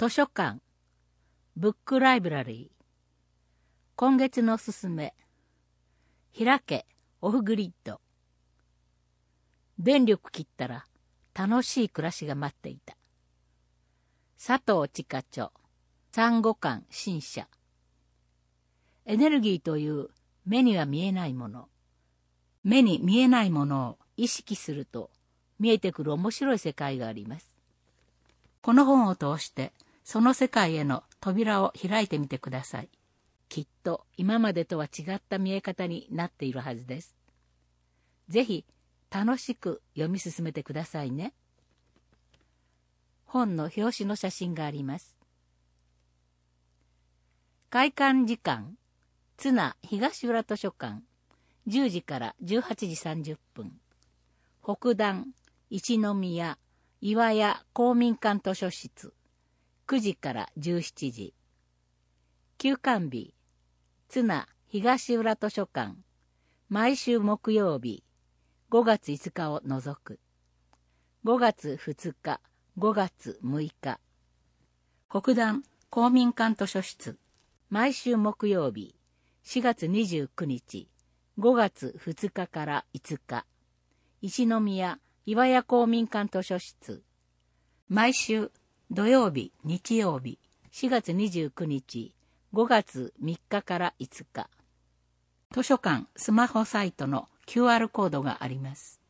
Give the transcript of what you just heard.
図書館、ブックライブラリー。今月のおすすめ。開け、オフグリッド。電力切ったら楽しい暮らしが待っていた。佐藤千佳著、産後感新社。エネルギーという目には見えないもの。目に見えないものを意識すると見えてくる面白い世界があります。この本を通してその世界への扉を開いてみてください。きっと今までとは違った見え方になっているはずです。ぜひ楽しく読み進めてくださいね。本の表紙の写真があります。開館時間、津奈東浦図書館、10時から18時30分。北段、一宮、岩屋公民館図書室、9時から17時。休館日、津奈東浦図書館、毎週木曜日、5月5日を除く。5月2日、5月6日。北段公民館図書室、毎週木曜日、4月29日、5月2日から5日。一宮岩屋公民館図書室、毎週土曜日、日曜日、4月29日、5月3日から5日。図書館スマホサイトの QR コードがあります。